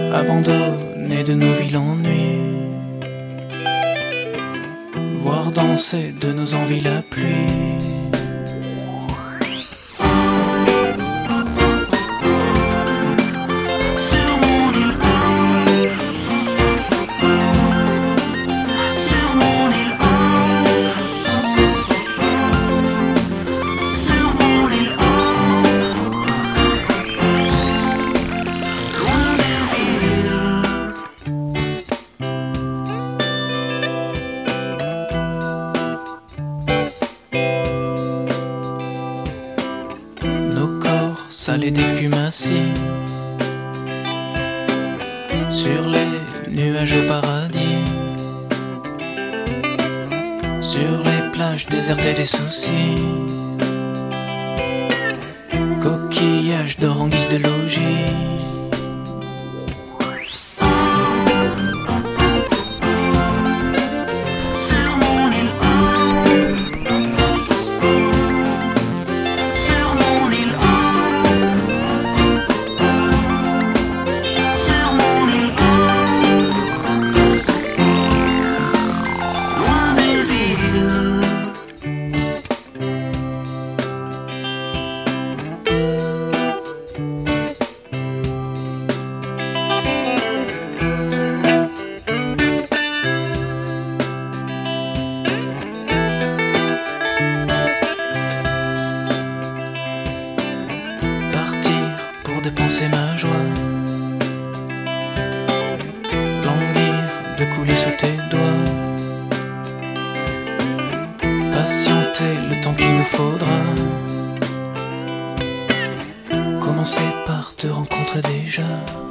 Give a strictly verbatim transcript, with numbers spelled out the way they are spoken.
abandonnés de nos villes en nuit, voir danser de nos envies la pluie. Salé d'écume assis sur les nuages au paradis, sur les plages désertées des soucis, coquillages d'or en guise de logis. Dépenser ma joie, languir de couler sous tes doigts, patienter le temps qu'il nous faudra, commencer par te rencontrer déjà.